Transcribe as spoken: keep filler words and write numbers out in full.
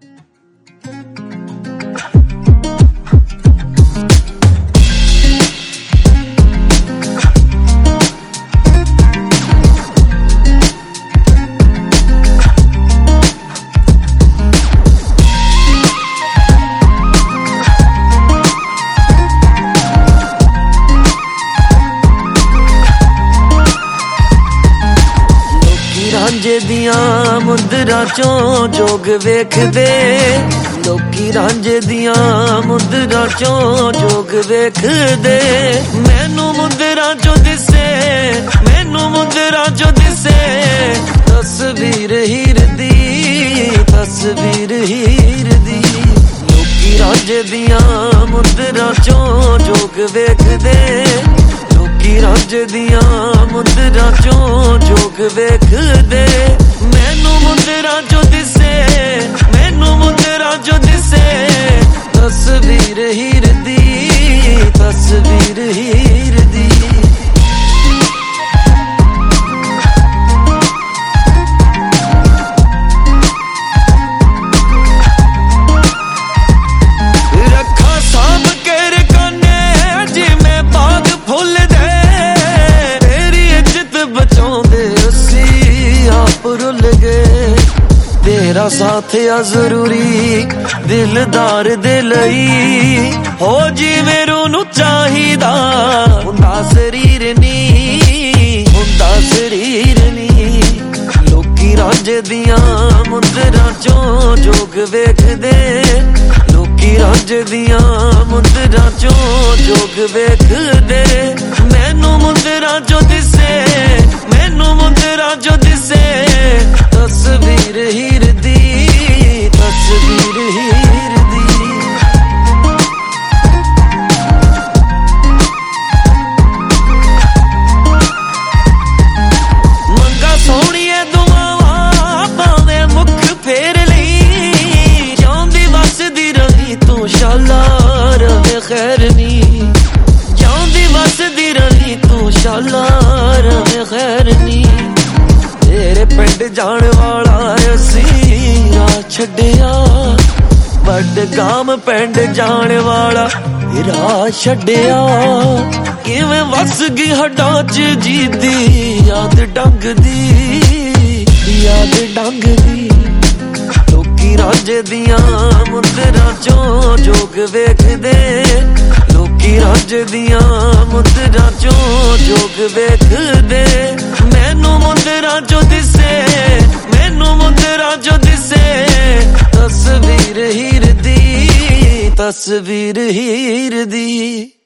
ਰਾਂਝੇ ਦੀਆਂ ਮੁੰਦਰਾਂ ਚੋਂ ਜੋਗ ਵੇਖਦੇ, ਲੋਕੀ ਰਾਂਝੇ ਦੀਆਂ ਮੁੰਦਰਾਂ ਚੋਂ ਜੋਗ ਵੇਖਦੇ। ਮੈਨੂੰ ਮੁੰਦਰਾਂ ਚੋਂ ਦਿਸੇ, ਮੈਨੂੰ ਮੁੰਦਰਾਂ ਚੋਂ ਦਿਸੇ ਤਸਵੀਰ ਹੀਰ ਦੀ, ਤਸਵੀਰ ਹੀਰ ਦੀ। ਲੋਕੀ ਰਾਂਝੇ ਦੀਆਂ ਮੁੰਦਰਾਂ ਚੋਂ ਜੋਗ ਵੇਖਦੇ, ਲੋਕੀ ਰਾਂਝੇ ਦੀਆਂ ਮੁੰਦਰਾਂ ਚੋਂ ਜੋਗ ਵੇਖਦੇ। ਮੈਨੂੰ ਮੁੰਦਰਾਂ ਚੋਂ ਦਿਸੇ, ਮੈਨੂੰ ਮੁੰਦਰਾਂ ਚੋਂ ਦਿਸੇ ਤਸਵੀਰ ਹੀਰ ਦੀ, ਤਸਵੀਰ ਹੀਰ ਦੀ। ਰੱਖਾਂ ਸਾਂਭ ਕੇ ਰਕਾਨੇ ਜਿਵੇਂ ਬਾਗ ਫੁੱਲ ਦੇ, ਤੇਰੀ ਇੱਜ਼ਤ ਬਚਾਉਂਦੇ ਅਸੀਂ ਆਪ ਰੁੱਲ ਗਏ। ਤੇਰਾ ਸਾਥ ਆ ਜ਼ਰੂਰੀ ਦਿਲਦਾਰ ਦੇ ਲਈ, ਹੋ ਜਿਵੇਂ ਰੂਹ ਨੂੰ ਚਾਹੀਦਾ ਹੁੰਦਾ ਸਰੀਰ ਨੀ, ਹੁੰਦਾ ਸਰੀਰ ਨੀ। ਲੋਕੀ ਰਾਂਝੇ ਦੀਆਂ ਮੁੰਦਰਾਂ ਚੋਂ ਜੋਗ ਵੇਖਦੇ, ਲੋਕੀ ਰਾਂਝੇ ਦੀਆਂ ਮੁੰਦਰਾਂ ਚੋਂ ਜੋਗ ਵੇਖਦੇ। ਮੈਨੂੰ ਮੁੰਦਰਾਂ ਚੋਂ ਦਿਸੇ, ਮੈਨੂੰ ਮੁੰਦਰਾਂ ਚੋਂ ਦਿਸੇ ਤਸਵੀਰ ਹੀਰ ਦੀ, ਤਸਵੀਰ ਹੀਰ ਦੀ। ਮੰਗਾ ਸੋਹਣੀਏ ਦੁਆਵਾਂ ਭਾਵੇਂ ਮੁੱਖ ਫੇਰ ਲਈ, ਜਿਉਂਦੀ ਵਸਦੀ ਰਹੀ ਤੂੰ ਸ਼ਾਲਾ ਰਵੇ ਖੈਰ ਨੀ, ਜਿਉਂਦੀ ਵਸਦੀ ਰਹੀ ਤੂੰ ਸ਼ਾਲਾ ਰਵੇ ਖੈਰ ਨੀ। ਤੇਰੇ ਪਿੰਡ ਜਾਣ ਵਾਲਾ ਅਸੀਂ ਰਾਹ ਛੱਡਿਆ, ਵੱਡ ਗਾਮ ਪਿੰਡ ਜਾਣ ਵਾਲਾ ਰਾਹ ਛੱਡਿਆ। ਕਿਵੇਂ ਵਸ ਗਈ ਹੱਡਾਂ ਚ ਜੀਦੀ ਯਾਦ ਡੰਗ ਦੀ, ਯਾਦ ਡੰਗ ਦੀ। ਲੋਕੀ ਰਾਂਝੇ ਦੀਆਂ ਮੁੰਦਰਾਂ ਚੋਂ ਜੋਗ ਵੇਖਦੇ, ਲੋਕੀ ਰਾਂਝੇ ਦੀਆਂ ਮੁੰਦਰਾਂ ਚੋਂ ਜੋਗ ਵੇਖਦੇ। ਮੈਨੂੰ ਮੁੰਦਰਾਂ ਚੋਂ ਦਿਸੇ, ਮੈਨੂੰ ਮੁੰਦਰਾਂ ਚੋਂ ਦਿਸੇ ਤਸਵੀਰ ਹੀਰ ਦੀ, ਤਸਵੀਰ ਹੀਰ ਦੀ।